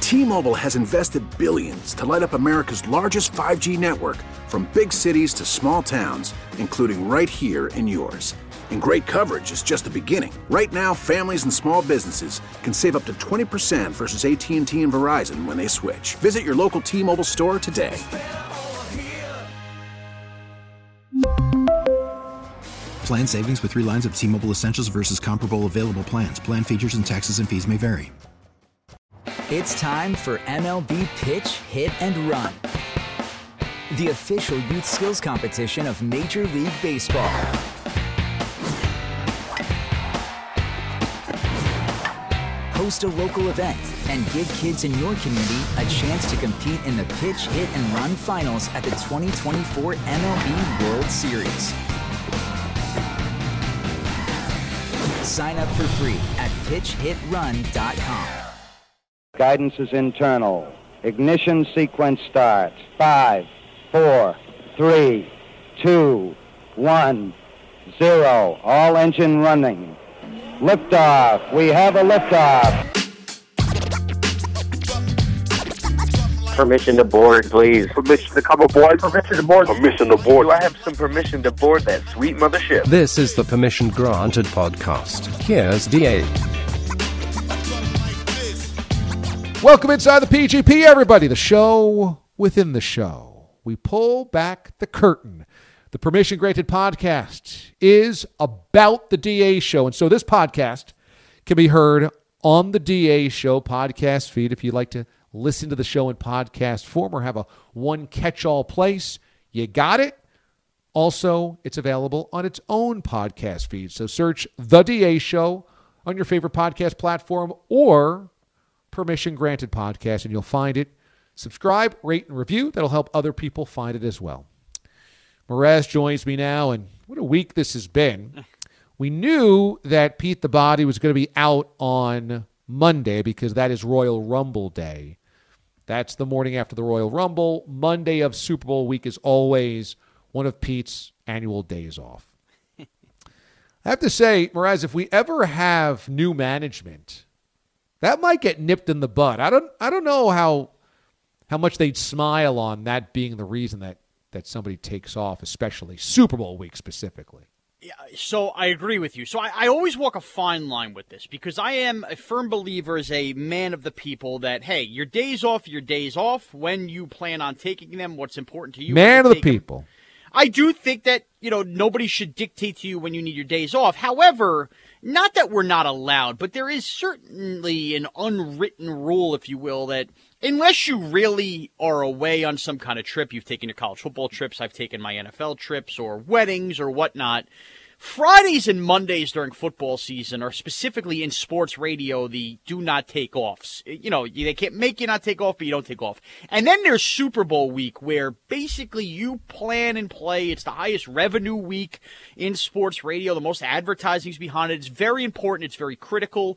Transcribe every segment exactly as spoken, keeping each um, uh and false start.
T-Mobile has invested billions to light up America's largest five G network, from big cities to small towns, including right here in yours. And great coverage is just the beginning. Right now, families and small businesses can save up to twenty percent versus A T and T and Verizon when they switch. Visit your local T-Mobile store today. Plan savings with three lines of T-Mobile Essentials versus comparable available plans. Plan features and taxes and fees may vary. It's time for M L B Pitch, Hit, and Run, the official youth skills competition of Major League Baseball. Host a local event and give kids in your community a chance to compete in the Pitch, Hit, and Run finals at the twenty twenty-four M L B World Series. Sign up for free at pitch hit run dot com. Guidance is internal. Ignition sequence starts. Five, four, three, two, one, zero. All engine running. Liftoff. We have a liftoff. Permission to board, please. Permission to come aboard. Permission to board. Permission to board. Do I have some permission to board that sweet mothership? This is the Permission Granted podcast. Here's D A. Welcome inside the P G P, everybody. The show within the show. We pull back the curtain. The Permission Granted podcast is about the D A show. And so this podcast can be heard on the D A show podcast feed. If you'd like to listen to the show in podcast form or have a one catch-all place, you got it. Also, it's available on its own podcast feed. So search The D A Show on your favorite podcast platform or Permission Granted Podcast, and you'll find it. Subscribe, rate, and review. That'll help other people find it as well. Mraz joins me now, and what a week this has been. We knew that Pete the Body was going to be out on Monday because that is Royal Rumble Day. That's the morning after the Royal Rumble. Monday of Super Bowl week is always one of Pete's annual days off. I have to say, Mraz, if we ever have new management, that might get nipped in the bud. I don't I don't know how how much they'd smile on that being the reason that, that somebody takes off, especially Super Bowl week specifically. Yeah, so I agree with you. So I, I always walk a fine line with this because I am a firm believer as a man of the people that, hey, your days off, your days off, when you plan on taking them, what's important to you. Man of the people. Them. I do think that, you know, nobody should dictate to you when you need your days off. However, not that we're not allowed, but there is certainly an unwritten rule, if you will, that unless you really are away on some kind of trip, you've taken your college football trips, I've taken my N F L trips or weddings or whatnot, Fridays and Mondays during football season are specifically in sports radio the do not take offs. You know, they can't make you not take off, but you don't take off. And then there's Super Bowl week where basically you plan and play. It's the highest revenue week in sports radio. The most advertising's behind it. It's very important. It's very critical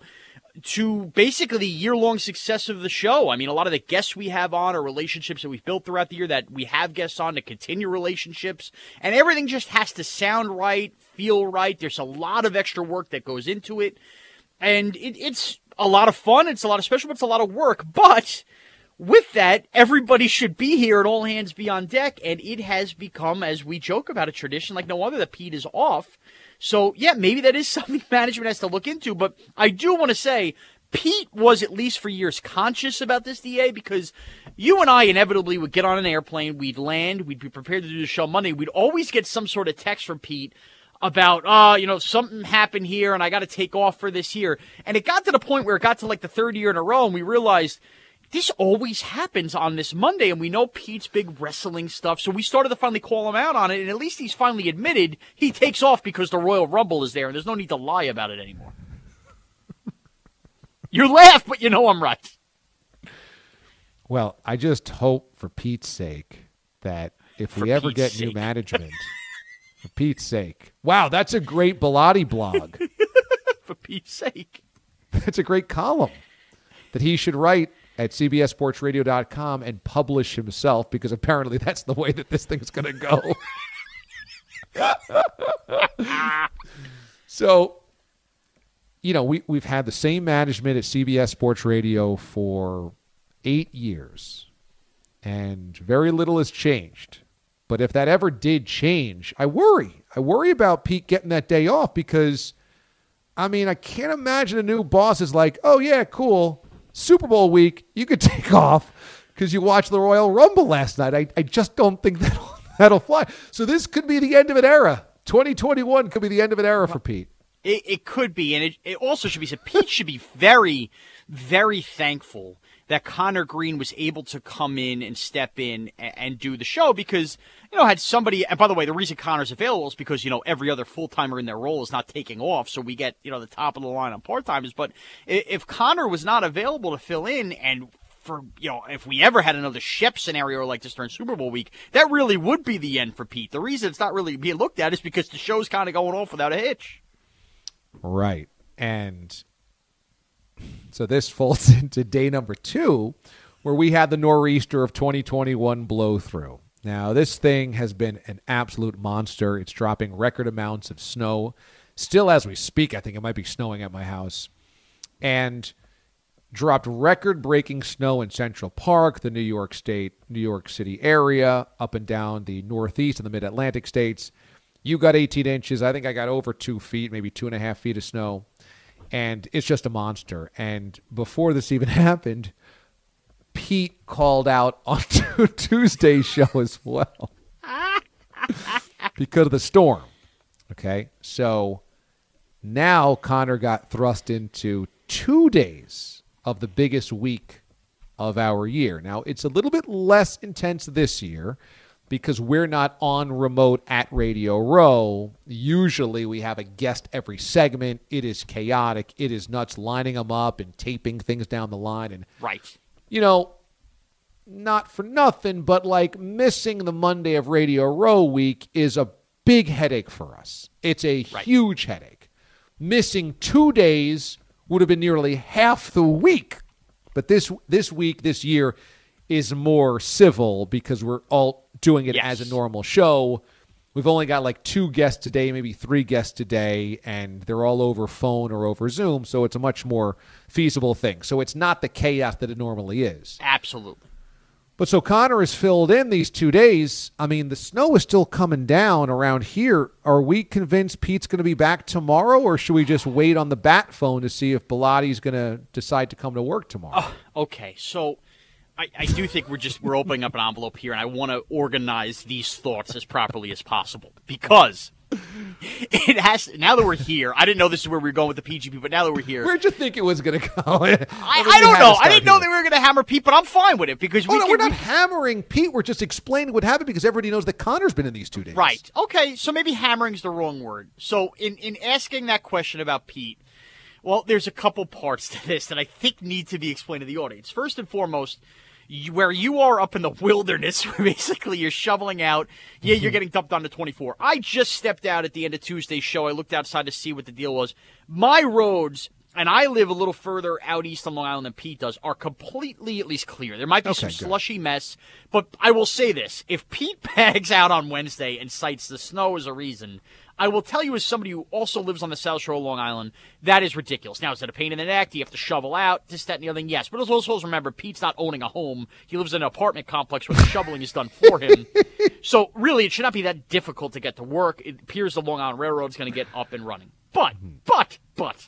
to basically the year-long success of the show. I mean, a lot of the guests we have on are relationships that we've built throughout the year that we have guests on to continue relationships. And everything just has to sound right, feel right. There's a lot of extra work that goes into it. And it, it's a lot of fun. It's a lot of special, but it's a lot of work. But with that, everybody should be here and all hands be on deck. And it has become, as we joke about, a tradition like no other that Pete is off. So, yeah, maybe that is something management has to look into. But I do want to say Pete was, at least for years, conscious about this, D A, because you and I inevitably would get on an airplane, we'd land, we'd be prepared to do the show Monday. We'd always get some sort of text from Pete about, uh, you know, something happened here and I got to take off for this year. And it got to the point where it got to like the third year in a row and we realized this always happens on this Monday, and we know Pete's big wrestling stuff, so we started to finally call him out on it, and at least he's finally admitted he takes off because the Royal Rumble is there, and there's no need to lie about it anymore. You laugh, but you know I'm right. Well, I just hope for Pete's sake that if for we ever Pete's get sake. new management, for Pete's sake. Wow, that's a great Bilotti blog. For Pete's sake. That's a great column that he should write at C B S Sports Radio dot com and publish himself, because apparently that's the way that this thing's going to go. So, you know, we, we've had the same management at C B S Sports Radio for eight years, and very little has changed. But if that ever did change, I worry. I worry about Pete getting that day off because, I mean, I can't imagine a new boss is like, oh, yeah, cool. Super Bowl week, you could take off because you watched the Royal Rumble last night. I, I just don't think that'll, that'll fly. So this could be the end of an era. twenty twenty-one could be the end of an era for Pete. It, it could be, and it, it also should be said, Pete should be very, very thankful that Connor Green was able to come in and step in and, and do the show because, you know, had somebody, and by the way, the reason Connor's available is because, you know, every other full-timer in their role is not taking off, so we get, you know, the top of the line on part-timers. But if Connor was not available to fill in, and for, you know, if we ever had another Shep scenario like this during Super Bowl week, that really would be the end for Pete. The reason it's not really being looked at is because the show's kind of going off without a hitch. Right. And so this folds into day number two, where we had the nor'easter of twenty twenty-one blow through. Now, this thing has been an absolute monster. It's dropping record amounts of snow. Still, as we speak, I think it might be snowing at my house. And dropped record-breaking snow in Central Park, the New York State, New York City area, up and down the Northeast and the Mid-Atlantic states. You got eighteen inches. I think I got over two feet, maybe two and a half feet of snow. And it's just a monster. And before this even happened, Pete called out on Tuesday's show as well because of the storm. Okay, so now Connor got thrust into two days of the biggest week of our year. Now, it's a little bit less intense this year because we're not on remote at Radio Row. Usually we have a guest every segment. It is chaotic. It is nuts lining them up and taping things down the line. And right. You know, not for nothing, but like missing the Monday of Radio Row week is a big headache for us. It's a right. huge headache. Missing two days would have been nearly half the week. But this this week, this year, is more civil because we're all doing it yes. as a normal show. We've only got like two guests today, maybe three guests today, and they're all over phone or over Zoom, so it's a much more feasible thing. So it's not the chaos that it normally is. Absolutely. But so Connor has filled in these two days. I mean, the snow is still coming down around here. Are we convinced Pete's going to be back tomorrow, or should we just wait on the bat phone to see if Bilatti's going to decide to come to work tomorrow? Oh, okay, so I, I do think we're just we're opening up an envelope here, and I want to organize these thoughts as properly as possible because it has. Now that we're here, I didn't know this is where we were going with the P G P, but now that we're here, where'd you think it was going to go? I, I, I don't know. I didn't know here. They were going to hammer Pete, but I'm fine with it because we oh, no, can, we're not we, hammering Pete. We're just explaining what happened because everybody knows that Connor's been in these two days. Right. Okay. So maybe hammering's the wrong word. So in in asking that question about Pete, well, there's a couple parts to this that I think need to be explained to the audience. First and foremost, you, where you are up in the wilderness, where basically you're shoveling out, yeah, you're getting dumped on the twenty-four. I just stepped out at the end of Tuesday's show. I looked outside to see what the deal was. My roads, and I live a little further out east on Long Island than Pete does, are completely at least clear. There might be okay, some good. slushy mess, but I will say this. If Pete bags out on Wednesday and cites the snow as a reason, I will tell you as somebody who also lives on the South Shore of Long Island, that is ridiculous. Now, is it a pain in the neck? Do you have to shovel out? This, that, and the other thing? Yes. But also remember, Pete's not owning a home. He lives in an apartment complex where the shoveling is done for him. So, really, it should not be that difficult to get to work. It appears the Long Island Railroad is going to get up and running. But, but, but,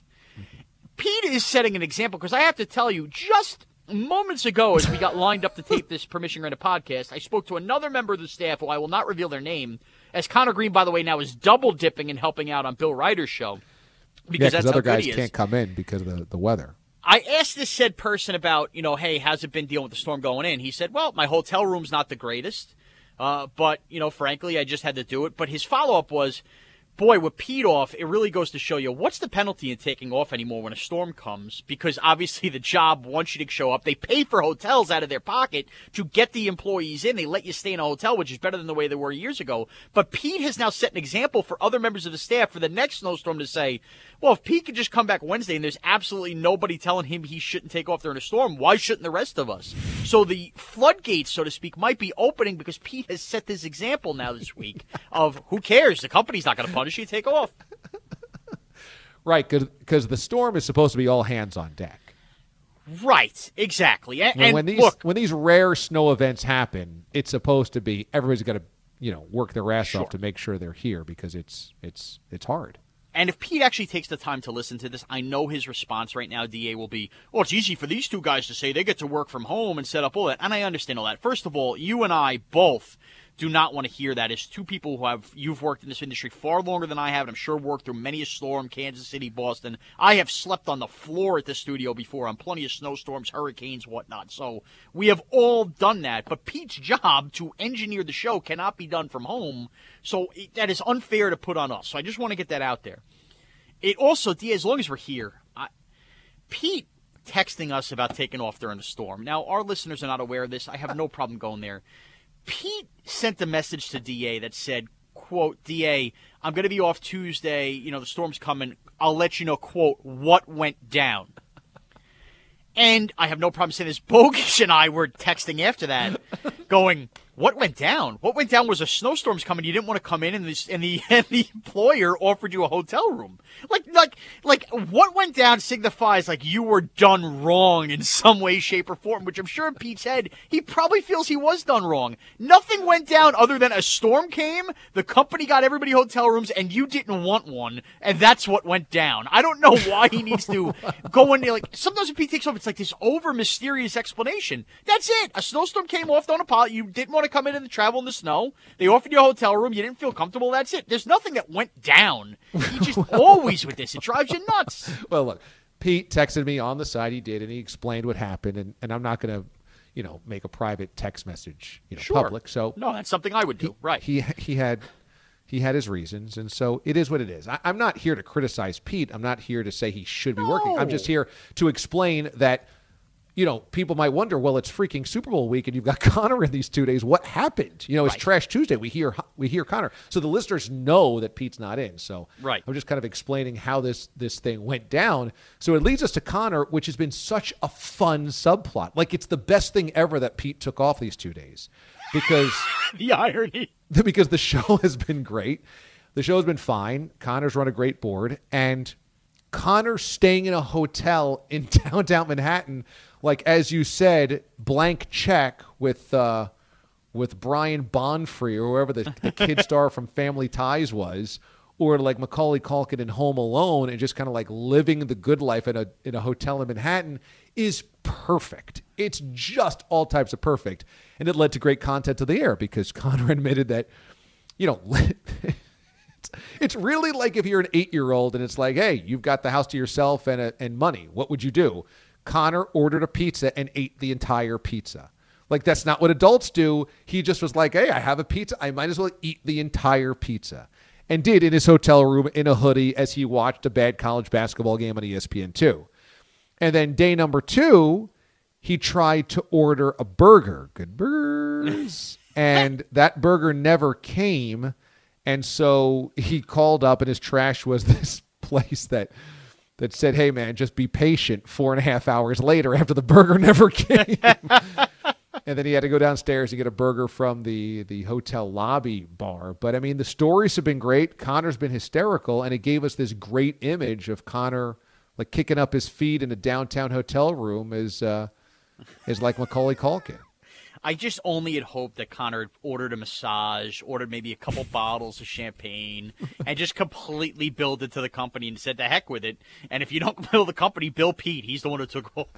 Pete is setting an example because I have to tell you, just moments ago as we got lined up to tape this Permission Granted podcast, I spoke to another member of the staff who I will not reveal their name, as Connor Green, by the way, now is double dipping and helping out on Bill Ryder's show. Because yeah, that's other how good guys he is. can't come in because of the, the weather. I asked this said person about, you know, hey, how's it been dealing with the storm going in? He said, well, my hotel room's not the greatest, uh, but, you know, frankly, I just had to do it. But his follow-up was, boy, with Pete off, it really goes to show you what's the penalty in taking off anymore when a storm comes? Because obviously the job wants you to show up. They pay for hotels out of their pocket to get the employees in. They let you stay in a hotel, which is better than the way they were years ago. But Pete has now set an example for other members of the staff for the next snowstorm to say, well, if Pete could just come back Wednesday and there's absolutely nobody telling him he shouldn't take off during a storm, why shouldn't the rest of us? So the floodgates, so to speak, might be opening because Pete has set this example now this week of who cares? The company's not going to punish you. Take off. Right, because the storm is supposed to be all hands on deck. Right, exactly. And, when, and when these look, when these rare snow events happen, it's supposed to be everybody's got to you know work their ass Sure. off to make sure they're here because it's it's it's hard. and if Pete actually takes the time to listen to this, I know his response right now, D A, will be, oh, it's easy for these two guys to say they get to work from home and set up all that. And I understand all that. First of all, you and I both do not want to hear that. As two people who have, you've worked in this industry far longer than I have, and I'm sure worked through many a storm, Kansas City, Boston. I have slept on the floor at the studio before on plenty of snowstorms, hurricanes, whatnot. So we have all done that. But Pete's job to engineer the show cannot be done from home. So it, that is unfair to put on us. So I just want to get that out there. It also, D A, as long as we're here, I, Pete texting us about taking off during the storm. Now, our listeners are not aware of this. I have no problem going there. Pete sent a message to D A that said, quote, D A, I'm going to be off Tuesday. You know, the storm's coming. I'll let you know, quote, what went down. And I have no problem saying this. Bogish and I were texting after that going, what went down? What went down was a snowstorm's coming. You didn't want to come in, and, this, and, the, and the employer offered you a hotel room. Like, like, like, what went down signifies like you were done wrong in some way, shape, or form, which I'm sure in Pete's head, he probably feels he was done wrong. Nothing went down other than a storm came, the company got everybody hotel rooms, and you didn't want one, and that's what went down. I don't know why he needs to go in there. Like, sometimes when Pete takes off, it's like this over-mysterious explanation. That's it. A snowstorm came off, don't apologize. You didn't want to come in and travel in the snow. They offered you a hotel room. You didn't feel comfortable. That's it. There's nothing that went down. He just always with this. It drives you nuts. Well, look, Pete texted me on the side. He did, and he explained what happened. And, and I'm not going to, you know, make a private text message, you know, Sure. public. So no, that's something I would do. he, right. He he had he had his reasons, and so it is what it is. I, I'm not here to criticize Pete. I'm not here to say he should be No. working. I'm just here to explain that. You know, people might wonder, well, it's freaking Super Bowl week and you've got Connor in these two days. What happened? You know, it's Right. Trash Tuesday. We hear we hear Connor. So the listeners know that Pete's not in. So Right. I'm just kind of explaining how this this thing went down. So it leads us to Connor, which has been such a fun subplot. Like, it's the best thing ever that Pete took off these two days because The irony. because the show has been great. The show has been fine. Connor's run a great board. And Connor staying in a hotel in downtown Manhattan, like, as you said, blank check with uh, with Brian Bonfrey or whoever the, the kid star from Family Ties was, or like Macaulay Culkin in Home Alone, and just kind of like living the good life in a in a hotel in Manhattan is perfect. It's just all types of perfect. And it led to great content to the air because Connor admitted that, you know, it's really like if you're an eight-year-old and it's like, hey, you've got the house to yourself and a, and money. What would you do? Connor ordered a pizza and ate the entire pizza. Like, that's not what adults do. He just was like, hey, I have a pizza. I might as well eat the entire pizza. And did in his hotel room in a hoodie as he watched a bad college basketball game on E S P N two. And then day number two, he tried to order a burger. Good burgers. And that burger never came. And so he called up, and his trash was this place that that said, hey, man, just be patient. Four and a half hours later after the burger never came. And then he had to go downstairs and get a burger from the, the hotel lobby bar. But, I mean, the stories have been great. Connor's been hysterical, and it gave us this great image of Connor, like, kicking up his feet in a downtown hotel room is, uh, is like Macaulay Culkin. I just only had hoped that Connor had ordered a massage, ordered maybe a couple bottles of champagne, and just completely billed it to the company and said, the heck with it. And if you don't bill the company, bill Pete. He's the one who took off.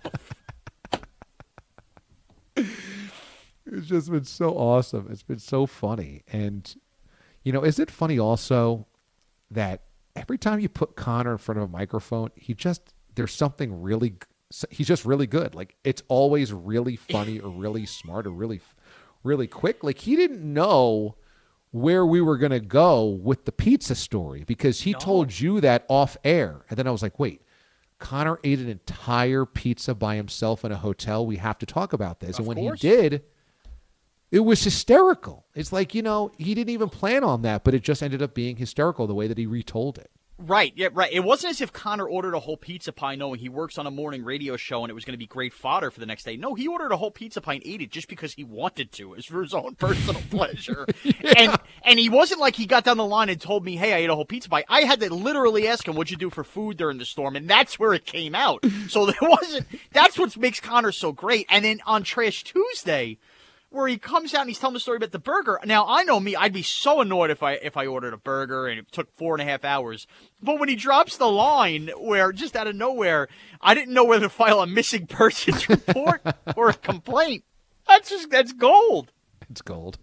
It's just been so awesome. It's been so funny. And, you know, is it funny also that every time you put Connor in front of a microphone, he just, there's something really he's just really good. Like, it's always really funny or really smart or really, really quick. Like, he didn't know where we were going to go with the pizza story because he no. told you that off air. And then I was like, wait, Connor ate an entire pizza by himself in a hotel. We have to talk about this. Of and when course. he did, it was hysterical. It's like, you know, he didn't even plan on that, but it just ended up being hysterical the way that he retold it. Right, yeah, right. It wasn't as if Connor ordered a whole pizza pie knowing he works on a morning radio show and it was going to be great fodder for the next day. No, he ordered a whole pizza pie and ate it just because he wanted to. It was for his own personal pleasure. yeah. And and he wasn't like he got down the line and told me, hey, I ate a whole pizza pie. I had to literally ask him, what'd you do for food during the storm? And that's where it came out. So there wasn't, that's what makes Connor so great. And then on Trash Tuesday, where he comes out and he's telling the story about the burger. Now, I know me, I'd be so annoyed if I if I ordered a burger and it took four and a half hours. But when he drops the line where, just out of nowhere, I didn't know whether to file a missing persons report or a complaint, that's just, that's gold. It's gold.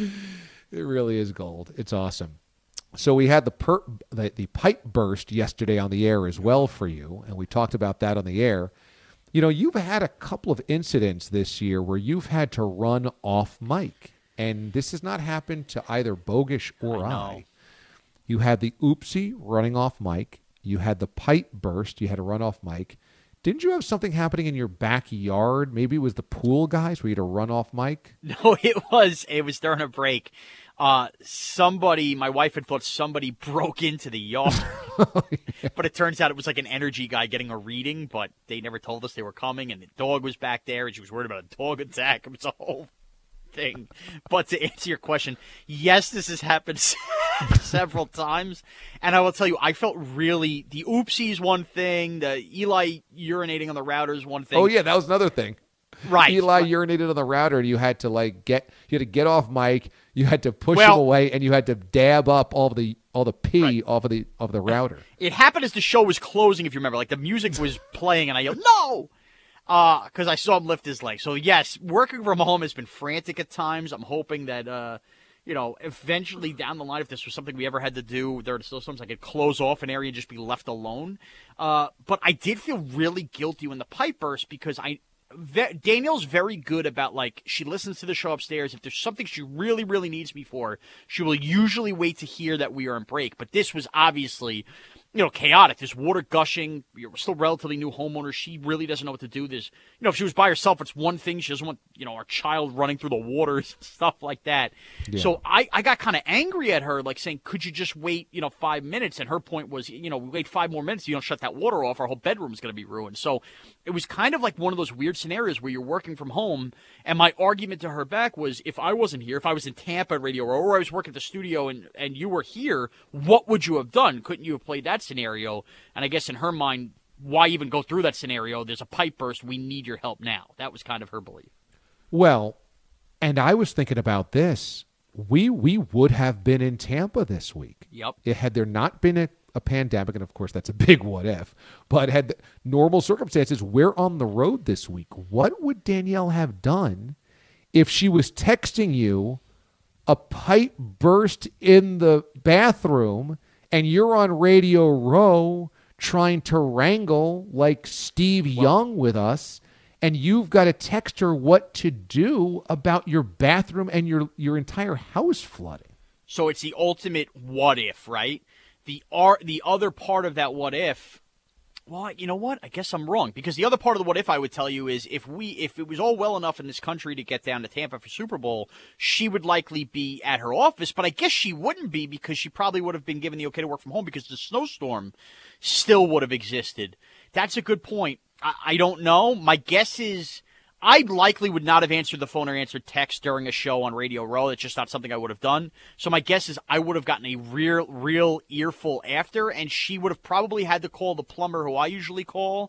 It really is gold. It's awesome. So we had the, per, the the pipe burst yesterday on the air as well for you, and we talked about that on the air. You know, you've had a couple of incidents this year where you've had to run off mic, and this has not happened to either Bogish or I. I. You had the oopsie running off mic. You had the pipe burst. You had to run off mic. Didn't you have something happening in your backyard? Maybe it was the pool guys where you had to run off mic? No, it was. It was during a break. Uh, somebody, my wife had thought somebody broke into the yard, oh, yeah. But it turns out it was like an energy guy getting a reading, but they never told us they were coming, and the dog was back there, and she was worried about a dog attack. It was a whole thing. But to answer your question, yes, this has happened several times, and I will tell you, I felt really, the oopsies one thing, the Eli urinating on the router is one thing. Oh, yeah, that was another thing. Right. Eli right. urinated on the router, and you had to like get you had to get off mic. You had to push well, him away, and you had to dab up all the all the pee right. off of the of the router. It happened as the show was closing, if you remember. Like the music was playing, and I yelled no, because uh, I saw him lift his leg. So yes, working from home has been frantic at times. I'm hoping that uh, you know eventually down the line, if this was something we ever had to do, there are still sometimes I could close off an area and just be left alone. Uh, but I did feel really guilty when the pipe burst because I. Danielle's very good about, like, she listens to the show upstairs. If there's something she really, really needs me for, she will usually wait to hear that we are in break. But this was obviously, you know, chaotic. There's water gushing. You're still relatively new homeowner. She really doesn't know what to do. There's, you know, if she was by herself, it's one thing. She doesn't want, you know, our child running through the waters, stuff like that. Yeah. So I, I got kind of angry at her, like saying, could you just wait, you know, five minutes? And her point was, you know, we wait five more minutes, you don't shut that water off, our whole bedroom is going to be ruined. So it was kind of like one of those weird scenarios where you're working from home. And my argument to her back was, if I wasn't here, if I was in Tampa at Radio Row, or I was working at the studio and, and you were here, what would you have done? Couldn't you have played that scenario? And I guess in her mind, why even go through that scenario? There's a pipe burst. We need your help now. That was kind of her belief. Well, and I was thinking about this. We we would have been in Tampa this week. Yep. It, had there not been a, a pandemic, and of course that's a big what if, but had the normal circumstances, we're on the road this week. What would Danielle have done if she was texting you a pipe burst in the bathroom and you're on Radio Row trying to wrangle like Steve well, Young with us, and you've got to text her what to do about your bathroom and your, your entire house flooding? So it's the ultimate what if, right? The art, the other part of that what if, well, you know what? I guess I'm wrong, because the other part of the what if I would tell you is if we if it was all well enough in this country to get down to Tampa for Super Bowl, she would likely be at her office, but I guess she wouldn't be because she probably would have been given the okay to work from home because the snowstorm still would have existed. That's a good point. I, I don't know. My guess is I likely would not have answered the phone or answered text during a show on Radio Row. It's just not something I would have done. So my guess is I would have gotten a real, real earful after, and she would have probably had to call the plumber who I usually call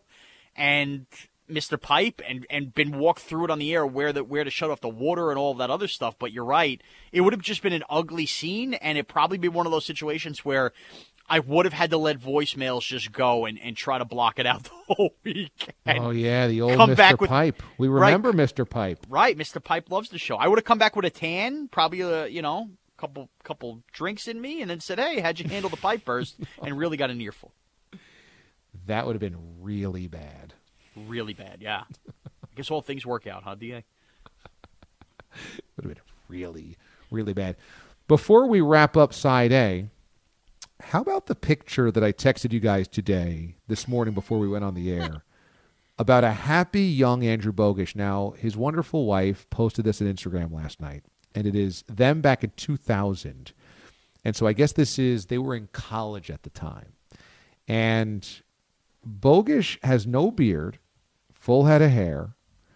and Mister Pipe and, and been walked through it on the air where the, where to shut off the water and all of that other stuff. But you're right. It would have just been an ugly scene, and it'd probably be one of those situations where I would have had to let voicemails just go and, and try to block it out the whole week. Oh, yeah, the old come Mister back with, Pipe. We remember right, Mister Pipe. Right, Mister Pipe loves the show. I would have come back with a tan, probably a, you know, couple couple drinks in me, and then said, hey, how'd you handle the pipe burst? And really got an earful. That would have been really bad. Really bad, yeah. I guess all things work out, huh, D A? Would have been really, really bad. Before we wrap up Side A, how about the picture that I texted you guys today, this morning before we went on the air, about a happy young Andrew Bogish? Now, his wonderful wife posted this on Instagram last night, and it is them back in two thousand. And so I guess this is, they were in college at the time. And Bogusch has no beard, full head of hair.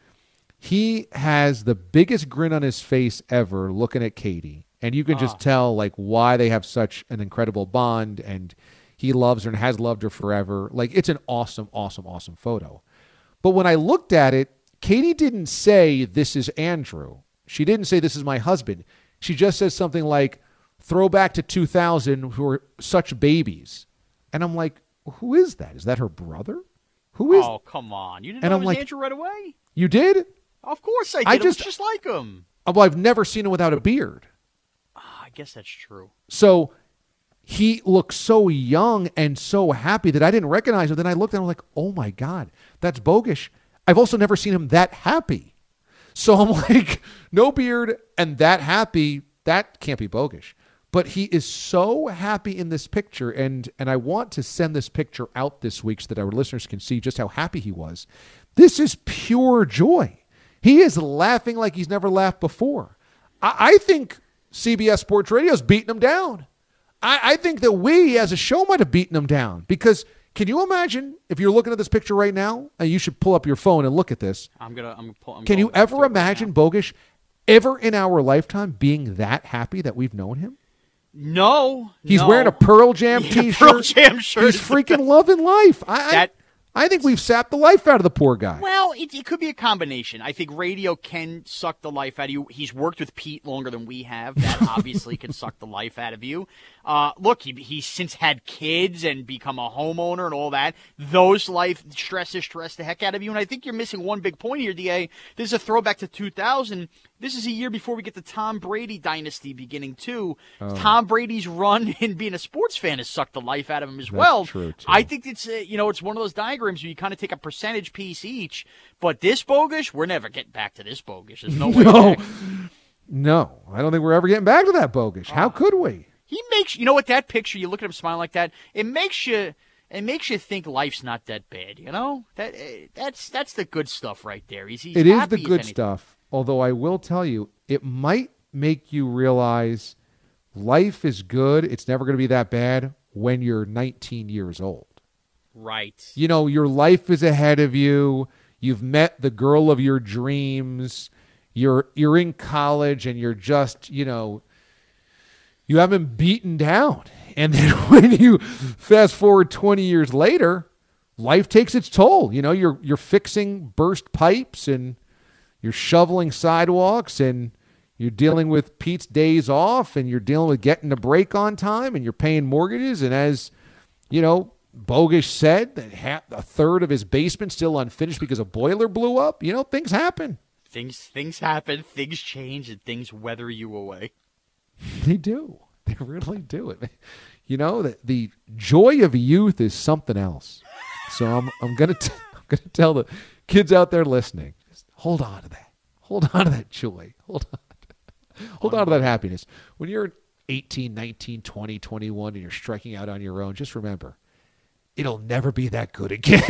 He has the biggest grin on his face ever looking at Katie. And you can just Ah. tell like why they have such an incredible bond, and he loves her and has loved her forever. Like, it's an awesome, awesome, awesome photo. But when I looked at it, Katie didn't say, this is Andrew. She didn't say, this is my husband. She just says something like, throwback to two thousand, who are such babies. And I'm like, who is that? Is that her brother? Who is? Oh, come on. You didn't And know I'm it was like- Andrew right away? You did? Of course I did. I It was just- just like him. Well, I've never seen him without a beard. Ah, I guess that's true. So he looked so young and so happy that I didn't recognize him. Then I looked and I'm like, oh my God, that's Bogusch. I've also never seen him that happy. So I'm like, no beard and that happy, that can't be Bogusch. But he is so happy in this picture, and and I want to send this picture out this week so that our listeners can see just how happy he was. This is pure joy. He is laughing like he's never laughed before. I, I think C B S Sports Radio is beating him down. I, I think that we as a show might have beaten him down, because can you imagine if you're looking at this picture right now, and you should pull up your phone and look at this. I'm gonna. I'm gonna pull. I'm Can going you back to ever it right imagine now. Bogusch ever in our lifetime being that happy that we've known him? No, He's no. wearing a Pearl Jam Yeah, t-shirt. Pearl Jam shirt. He's freaking loving life. I, That- I, I think we've sapped the life out of the poor guy. Well, it, it could be a combination. I think radio can suck the life out of you. He's worked with Pete longer than we have. That obviously can suck the life out of you. Uh, look, he, he's since had kids and become a homeowner and all that. Those life stresses stress the heck out of you. And I think you're missing one big point here, D A. This is a throwback to two thousand. This is a year before we get the Tom Brady dynasty beginning, too. Oh. Tom Brady's run in being a sports fan has sucked the life out of him as That's well. true, too. I think it's, uh, you know, it's one of those diagrams where you kind of take a percentage piece each. But this Bogusch, we're never getting back to this Bogusch. There's no way No. back. No, I don't think we're ever getting back to that Bogusch. How Oh. could we? He makes, you know what, that picture, you look at him smiling like that, it makes you, it makes you think life's not that bad, you know? That uh, That's that's the good stuff right there. He's, he's It is happy the as good anything. stuff. Although I will tell you, it might make you realize life is good. It's never going to be that bad when you're nineteen years old. Right. You know, your life is ahead of you. You've met the girl of your dreams. You're you're in college and you're just, you know, you haven't beaten down. And then when you fast forward twenty years later, life takes its toll. You know, you're you're fixing burst pipes and you're shoveling sidewalks and you're dealing with Pete's days off and you're dealing with getting a break on time and you're paying mortgages. And as, you know, Bogusch said that half, a third of his basement still unfinished because a boiler blew up. You know, things happen. Things things happen, things change, and things weather you away. They do. They really do it. You know, the, the joy of youth is something else. So I'm I'm gonna t- I'm gonna tell the kids out there listening, just hold on to that. Hold on to that joy. Hold on. Hold on to that happiness. When you're eighteen, nineteen, twenty, twenty-one, and you're striking out on your own, just remember, it'll never be that good again.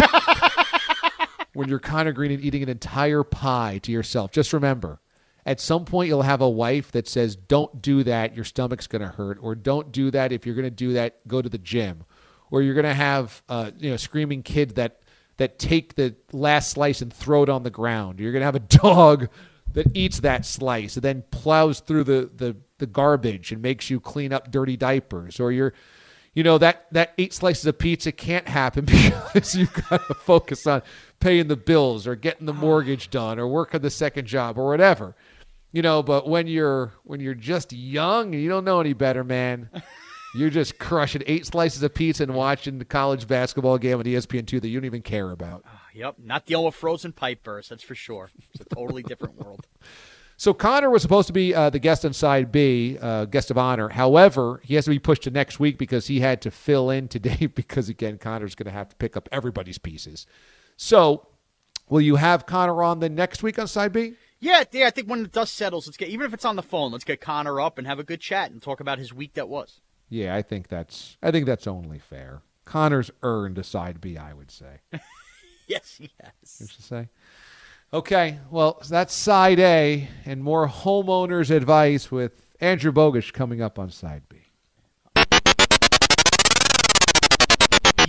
When you're Connor Green and eating an entire pie to yourself, just remember, at some point you'll have a wife that says, don't do that, your stomach's going to hurt, or don't do that. If you're going to do that, go to the gym. Or you're going to have uh, you know, screaming kids that, that take the last slice and throw it on the ground. You're going to have a dog that eats that slice and then plows through the, the, the garbage and makes you clean up dirty diapers. Or you're, you know, that, that eight slices of pizza can't happen because you've got to focus on paying the bills or getting the mortgage done or working the second job or whatever. You know, but when you're when you're just young and you don't know any better, man, you're just crushing eight slices of pizza and watching the college basketball game on E S P N two that you don't even care about. Yep, not dealing with frozen pipe bursts, that's for sure. It's a totally different world. So Connor was supposed to be uh, the guest on Side B, uh, guest of honor. However, he has to be pushed to next week because he had to fill in today because, again, Connor's going to have to pick up everybody's pieces. So will you have Connor on the next week on Side B? Yeah, yeah, I think when the dust settles, let's get, even if it's on the phone, let's get Connor up and have a good chat and talk about his week that was. Yeah, I think that's I think that's only fair. Connor's earned a Side B, I would say. Yes, he has. What you say? Okay, well, that's Side A and more homeowners advice with Andrew Bogusch coming up on Side B.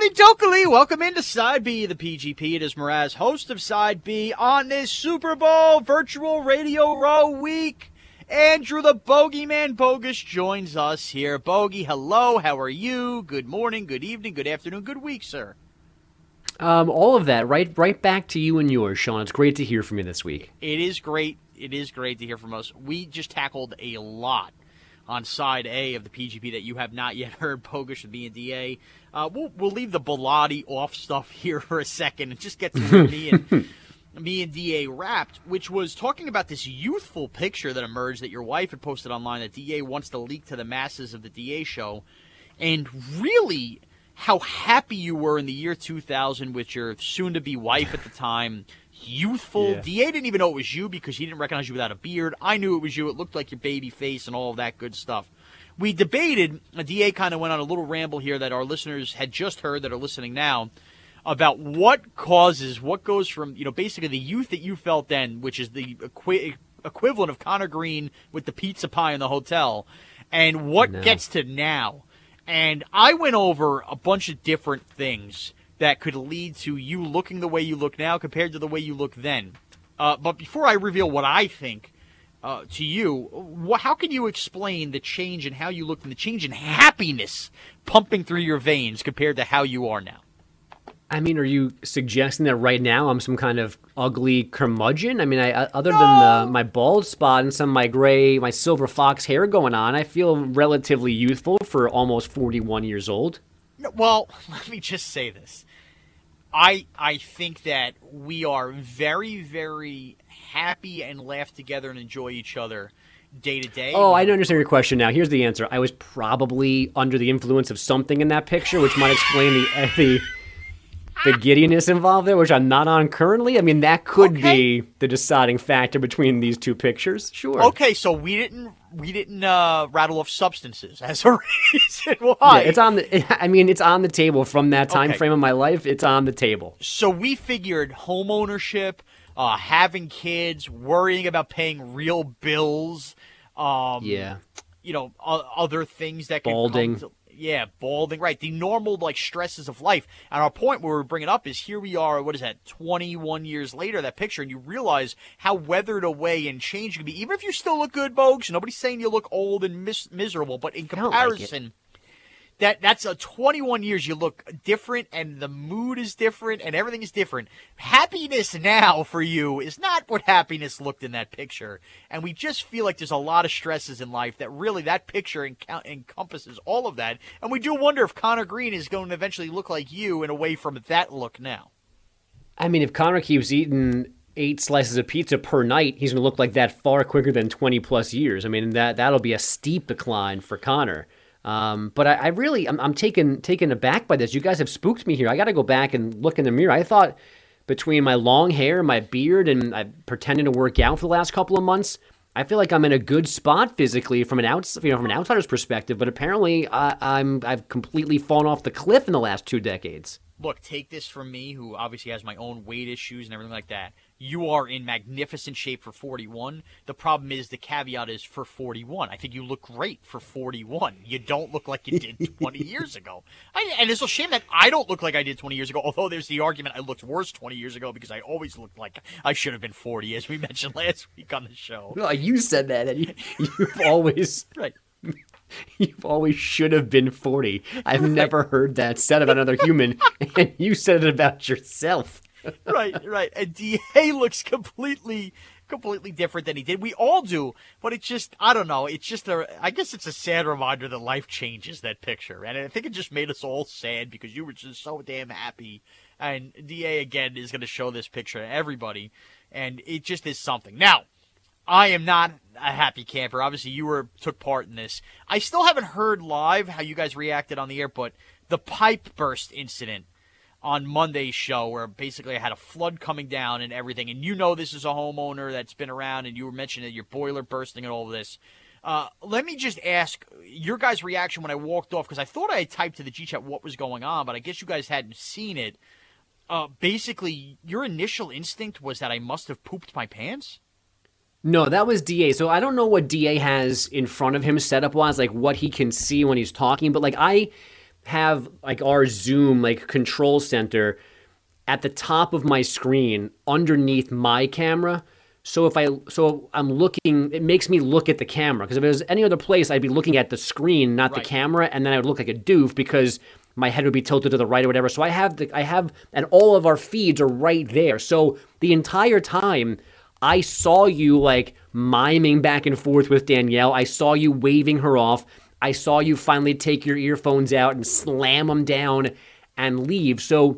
Okily dokily, welcome into Side B of the P G P. It is Mraz, host of Side B on this Super Bowl virtual Radio Row week. Andrew the Bogeyman Bogus joins us here. Bogey, hello, how are you? Good morning, good evening, good afternoon, good week, sir. Um, all of that, right right back to you and yours, Sean. It's great to hear from you this week. It is great. It is great to hear from us. We just tackled a lot on Side A of the P G P that you have not yet heard, Bogus with me and D A. Uh, we'll, we'll leave the Bilotti off stuff here for a second and just get to where me and me and D A wrapped, which was talking about this youthful picture that emerged that your wife had posted online that D A wants to leak to the masses of the D A show, and really how happy you were in the year two thousand with your soon-to-be wife at the time. Youthful. Yeah. D A didn't even know it was you because he didn't recognize you without a beard. I knew it was you. It looked like your baby face and all of that good stuff. We debated, D A kind of went on a little ramble here that our listeners had just heard that are listening now about what causes, what goes from, you know, basically the youth that you felt then, which is the equi- equivalent of Connor Green with the pizza pie in the hotel, and what No. gets to now. And I went over a bunch of different things that could lead to you looking the way you look now compared to the way you look then. Uh, but before I reveal what I think uh, to you, wh- how can you explain the change in how you looked and the change in happiness pumping through your veins compared to how you are now? I mean, are you suggesting that right now I'm some kind of ugly curmudgeon? I mean, I, other No. than the, my bald spot and some of my gray, my silver fox hair going on, I feel relatively youthful for almost forty-one years old. No, well, let me just say this. I I think that we are very, very happy and laugh together and enjoy each other day to day. Oh, I understand your question now. Here's the answer. I was probably under the influence of something in that picture, which might explain the the, the giddiness involved there, which I'm not on currently. I mean, that could Okay. be the deciding factor between these two pictures. Sure. Okay, so we didn't we didn't uh, rattle off substances as a reason why. Yeah, it's on the. I mean, it's on the table from that time Okay. frame of my life. It's on the table. So we figured home ownership, uh, having kids, worrying about paying real bills, um, Yeah. you know, o- other things that could Balding. come to, yeah, balding, right? The normal like stresses of life. And our point where we're bringing up is here we are. What is that? twenty-one years later, that picture, and you realize how weathered away and changed you can be. Even if you still look good, Bogues. Nobody's saying you look old and mis- miserable, but in I don't like it. comparison. That that's a twenty-one years you look different and the mood is different and everything is different. Happiness now for you is not what happiness looked in that picture. And we just feel like there's a lot of stresses in life that really that picture encou- encompasses all of that. And we do wonder if Connor Green is going to eventually look like you in a way from that look now. I mean, if Connor keeps eating eight slices of pizza per night, he's going to look like that far quicker than twenty plus years. I mean, that that'll be a steep decline for Connor. Um, but I, I really, I'm, I'm taken taken aback by this. You guys have spooked me here. I got to go back and look in the mirror. I thought between my long hair, my beard, and I pretending to work out for the last couple of months, I feel like I'm in a good spot physically from an outs, you know, from an outsider's perspective. But apparently, I, I'm I've completely fallen off the cliff in the last two decades. Look, take this from me, who obviously has my own weight issues and everything like that. You are in magnificent shape for forty-one. The problem is the caveat is for forty-one. I think you look great for forty-one. You don't look like you did twenty years ago. I, and it's a shame that I don't look like I did twenty years ago, although there's the argument I looked worse twenty years ago because I always looked like I should have been forty, as we mentioned last week on the show. No, you said that, and you, you've always Right. You've always should have been forty. I've never heard that said about another human, and you said it about yourself. right, right. And D A looks completely, completely different than he did. We all do, but it's just, I don't know. It's just a, I guess it's a sad reminder that life changes, that picture. And I think it just made us all sad because you were just so damn happy. And D A, again, is going to show this picture to everybody. And it just is something. Now, I am not a happy camper. Obviously, you were took part in this. I still haven't heard live how you guys reacted on the air, but the pipe burst incident on Monday's show where basically I had a flood coming down and everything, and you know this is a homeowner that's been around, and you were mentioning your boiler bursting and all of this. Uh, let me just ask your guys' reaction when I walked off, because I thought I had typed to the G-Chat what was going on, but I guess you guys hadn't seen it. Uh, basically, your initial instinct was that I must have pooped my pants? No, that was D A. So I don't know what D A has in front of him setup-wise, like what he can see when he's talking, but like I... have like our Zoom like control center at the top of my screen underneath my camera. So if I so I'm looking, it makes me look at the camera, because if it was any other place, I'd be looking at the screen, not right. the camera, and then I would look like a doof because my head would be tilted to the right or whatever. So I have the I have and all of our feeds are right there. So the entire time I saw you like miming back and forth with Danielle. I saw you waving her off. I saw you finally take your earphones out and slam them down and leave. So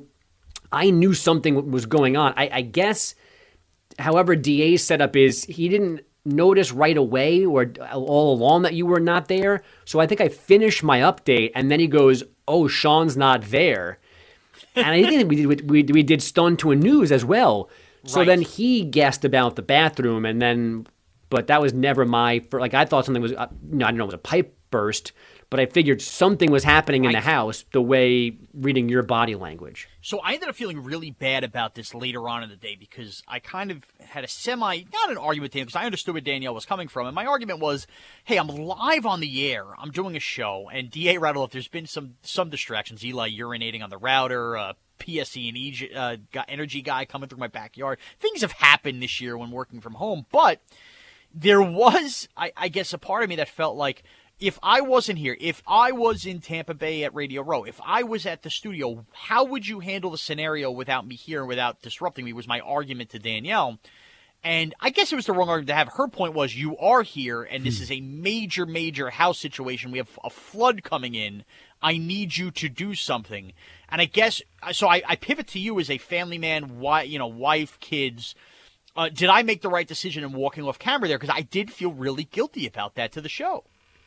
I knew something was going on. I, I guess. However, D A's setup is he didn't notice right away or all along that you were not there. So I think I finished my update, and then he goes, "Oh, Sean's not there." And I think we did we, we did Stun to a News as well. So right. then he guessed about the bathroom, and then, but that was never my, for, like I thought something was, uh, no, I didn't know it was a pipe burst, but I figured something was happening in the house the way reading your body language. So I ended up feeling really bad about this later on in the day because I kind of had a semi, not an argument with Danielle, because I understood where Danielle was coming from. And my argument was, hey, I'm live on the air. I'm doing a show. And D A rattled off, there's been some some distractions. Eli urinating on the router, uh, P S E and E uh, energy guy coming through my backyard. Things have happened this year when working from home. But there was, I, I guess, a part of me that felt like, if I wasn't here, if I was in Tampa Bay at Radio Row, if I was at the studio, how would you handle the scenario without me here and without disrupting me, was my argument to Danielle. And I guess it was the wrong argument to have. Her point was, you are here, and this is a major, major house situation. We have a flood coming in. I need you to do something. And I guess, so I, I pivot to you as a family man, wife, you know, wife, kids. Uh, did I make the right decision in walking off camera there? Because I did feel really guilty about that to the show.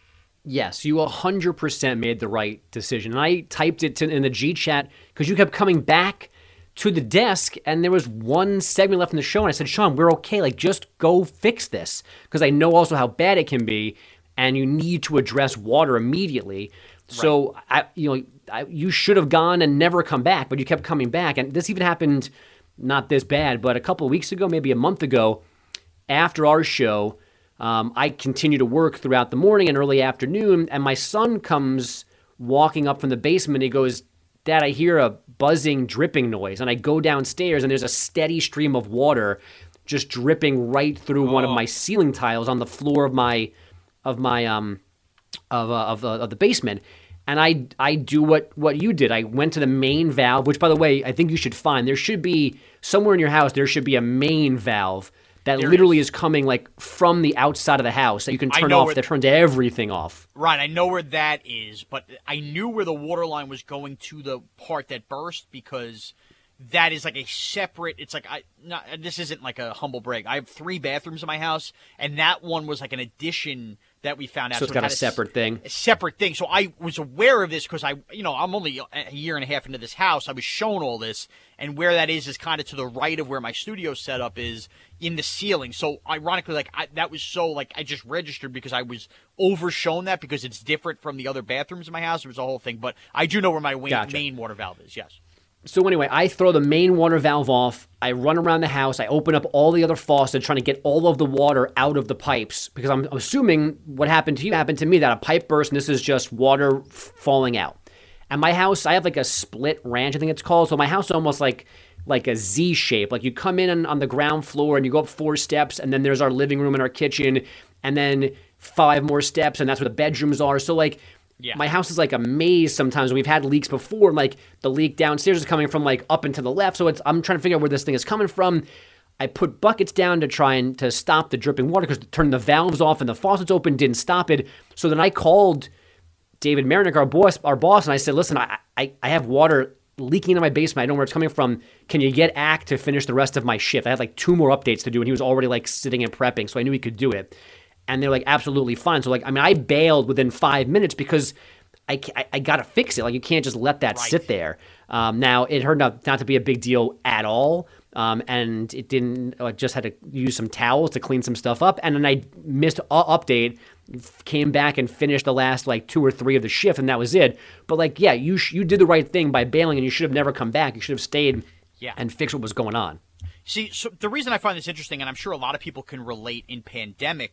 Yes, you one hundred percent made the right decision. And I typed it to, in the G chat because you kept coming back to the desk and there was one segment left in the show. And I said, Sean, we're okay. Like, just go fix this. Because I know also how bad it can be and you need to address water immediately. Right. So, I, you know, I, you should have gone and never come back, but you kept coming back. And this even happened, not this bad, but a couple of weeks ago, maybe a month ago, after our show, Um, I continue to work throughout the morning and early afternoon, and my son comes walking up from the basement. He goes, Dad, I hear a buzzing, dripping noise. And I go downstairs, and there's a steady stream of water just dripping right through oh. one of my ceiling tiles on the floor of my of my um of uh, of, uh, of the basement. And I I do what what you did. I went to the main valve, which, by the way, I think you should find. There should be somewhere in your house. There should be a main valve that there literally is. is coming like from the outside of the house that you can turn off, that turns everything off. Right, I know where that is, but I knew where the water line was going to the part that burst because that is like a separate, it's like, I not, this isn't like a humble brag. I have three bathrooms in my house, and that one was like an addition that we found out. So it's so got it a separate a, thing? A separate thing. So I was aware of this because I, you know, I'm only a year and a half into this house. I was shown all this, and where that is is kind of to the right of where my studio setup is in the ceiling. So ironically, like I, that was so like I just registered because I was overshown that because it's different from the other bathrooms in my house. It was a whole thing, but I do know where my main, gotcha. main water valve is. Yes. So anyway, I throw the main water valve off. I run around the house. I open up all the other faucets, trying to get all of the water out of the pipes because I'm assuming what happened to you happened to me, that a pipe burst and this is just water f- falling out. And my house, I have like a split ranch, I think it's called. So my house is almost like like a Z shape. Like you come in on, on the ground floor and you go up four steps, and then there's our living room and our kitchen, and then five more steps, and that's where the bedrooms are. So like. Yeah. My house is like a maze sometimes. We've had leaks before. Like the leak downstairs is coming from like up and to the left. So it's I'm trying to figure out where this thing is coming from. I put buckets down to try and to stop the dripping water because turning the valves off and the faucets open didn't stop it. So then I called David Marinick, our boss, our boss, and I said, listen, I, I, I have water leaking in my basement. I know where it's coming from. Can you get A C to finish the rest of my shift? I had like two more updates to do, and he was already like sitting and prepping. So I knew he could do it. And they're like, absolutely fine. So like, I mean, I bailed within five minutes because I, I, I got to fix it. Like, you can't just let that right. sit there. Um, now, it turned out not to be a big deal at all. Um, and it didn't, I just had to use some towels to clean some stuff up. And then I missed an update, came back and finished the last like two or three of the shift, and that was it. But like, yeah, you sh- you did the right thing by bailing, and you should have never come back. You should have stayed yeah. and fixed what was going on. See, so the reason I find this interesting, and I'm sure a lot of people can relate in pandemic,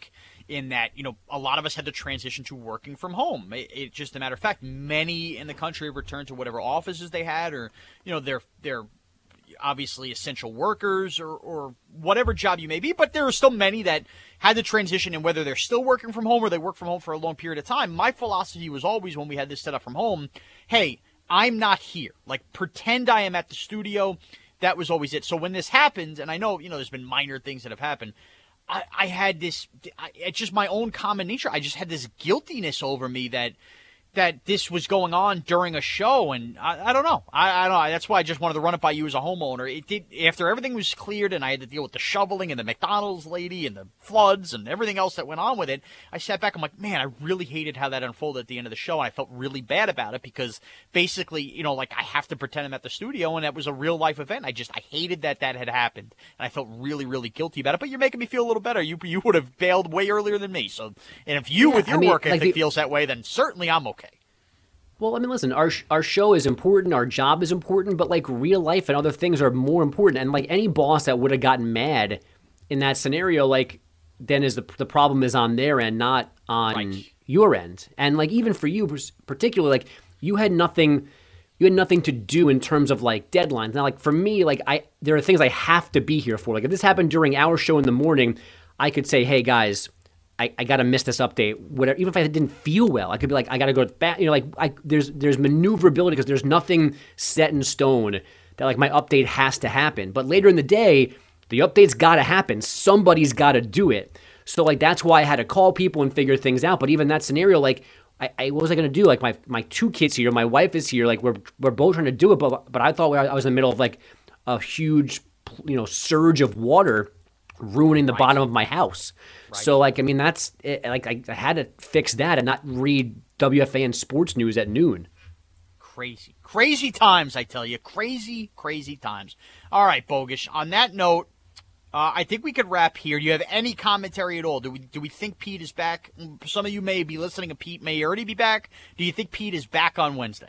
in that, you know, a lot of us had to transition to working from home. It, it just a matter of fact, many in the country have returned to whatever offices they had, or, you know, they're, they're obviously essential workers or, or whatever job you may be, but there are still many that had to transition, and whether they're still working from home or they work from home for a long period of time, my philosophy was always when we had this set up from home, hey, I'm not here. Like, pretend I am at the studio. That was always it. So when this happened, and I know, you know, there's been minor things that have happened, I, I had this, I, it's just my own common nature. I just had this guiltiness over me that that this was going on during a show, and I, I don't know. I, I don't know. That's why I just wanted to run it by you as a homeowner. It did, after everything was cleared and I had to deal with the shoveling and the McDonald's lady and the floods and everything else that went on with it, I sat back. I'm like, man, I really hated how that unfolded at the end of the show, and I felt really bad about it because basically, you know, like I have to pretend I'm at the studio, and that was a real life event. I just, I hated that that had happened, and I felt really, really guilty about it. But you're making me feel a little better. You you would have bailed way earlier than me. So, and if you yeah, with your I mean, work ethic like the, feels that way, then certainly I'm okay. Well, I mean, listen, our our show is important, our job is important, but like real life and other things are more important. And like any boss that would have gotten mad in that scenario, like then is the the problem is on their end, not on right. your end. And like even for you particularly, like you had nothing, you had nothing to do in terms of like deadlines. Now, like for me, like I there are things I have to be here for. Like if this happened during our show in the morning, I could say, hey guys, I, I got to miss this update. Whatever, even if I didn't feel well, I could be like, I got to go back. You know, like I, there's there's maneuverability because there's nothing set in stone that like my update has to happen. But later in the day, the update's got to happen. Somebody's got to do it. So like that's why I had to call people and figure things out. But even that scenario, like I, I what was I going to do? Like my my two kids here, my wife is here. Like we're we're both trying to do it, but but I thought I was in the middle of like a huge you know surge of water ruining the right. bottom of my house. Right. So, like, I mean, that's, it, like, I, I had to fix that and not read W F A N Sports News at noon. Crazy. Crazy times, I tell you. Crazy, crazy times. All right, Bogusch. On that note, uh, I think we could wrap here. Do you have any commentary at all? Do we do we think Pete is back? Some of you may be listening, and Pete may already be back. Do you think Pete is back on Wednesday?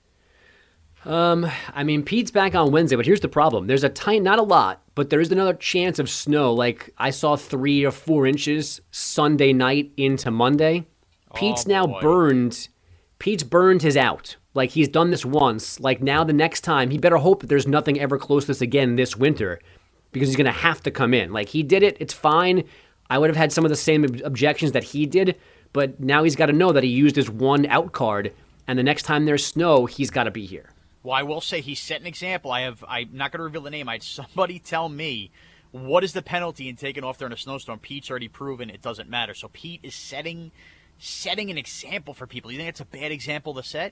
Um, I mean, Pete's back on Wednesday, but here's the problem. There's a tiny, not a lot, but there is another chance of snow. Like I saw three or four inches Sunday night into Monday. Pete's oh, now burned. Pete's burned his out. Like he's done this once. Like now the next time, he better hope that there's nothing ever close to this again this winter because he's going to have to come in. Like he did it. It's fine. I would have had some of the same objections that he did, but now he's got to know that he used his one out card, and the next time there's snow, he's got to be here. Well, I will say he set an example. I have, I'm not going to reveal the name. I had somebody tell me what is the penalty in taking off during a snowstorm. Pete's already proven it doesn't matter. So Pete is setting setting an example for people. You think it's a bad example to set?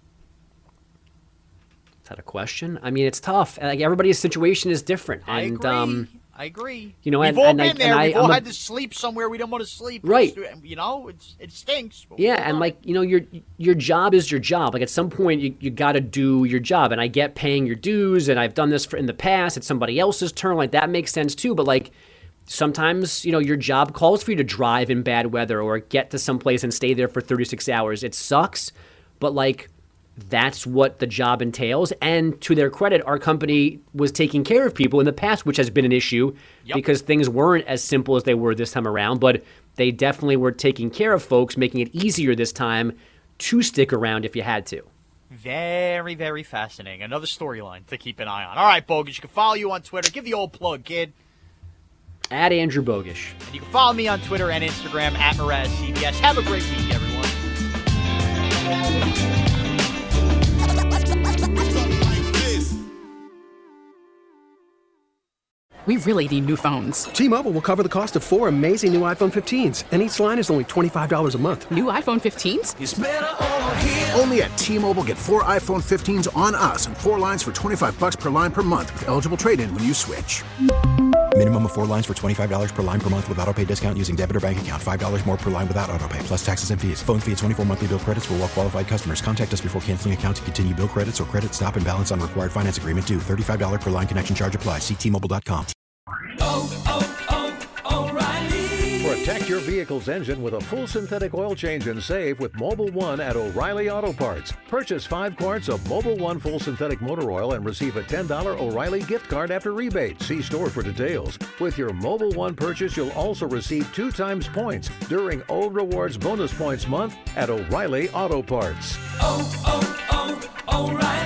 Is that a question? I mean, it's tough. Like everybody's situation is different. I and, agree. Um, I agree. You know, We've and, all and been I, there. And We've I, all I'm had a, to sleep somewhere we don't want to sleep. Right. You know, it's, it stinks. Yeah, and like, you know, your your job is your job. Like at some point, you, you got to do your job. And I get paying your dues, and I've done this for, in the past. It's somebody else's turn. Like that makes sense too. But like sometimes, you know, your job calls for you to drive in bad weather or get to someplace and stay there for thirty-six hours. It sucks, but like that's what the job entails. And to their credit, our company was taking care of people in the past, which has been an issue yep. because things weren't as simple as they were this time around. But they definitely were taking care of folks, making it easier this time to stick around if you had to. Very, very fascinating. Another storyline to keep an eye on. All right, Bogusch, you can follow you on Twitter. Give the old plug, kid. At Andrew Bogusch. And you can follow me on Twitter and Instagram at MarazCBS. Have a great week, everyone. We really need new phones. T-Mobile will cover the cost of four amazing new iPhone fifteens, and each line is only twenty-five dollars a month. New iPhone fifteens? It's better over here. Only at T-Mobile, get four iPhone fifteens on us and four lines for twenty-five dollars per line per month with eligible trade-in when you switch. Minimum of four lines for twenty-five dollars per line per month with auto-pay discount using debit or bank account. five dollars more per line without auto-pay, plus taxes and fees. Phone fee at twenty-four monthly bill credits for well-qualified customers. Contact us before canceling account to continue bill credits or credit stop and balance on required finance agreement due. thirty-five dollars per line connection charge applies. See T Mobile dot com. Oh, oh, oh, O'Reilly. Protect your vehicle's engine with a full synthetic oil change and save with Mobil one at O'Reilly Auto Parts. Purchase five quarts of Mobil one full synthetic motor oil and receive a ten dollars O'Reilly gift card after rebate. See store for details. With your Mobil one purchase, you'll also receive two times points during O Rewards Bonus Points Month at O'Reilly Auto Parts. Oh, oh, oh, O'Reilly.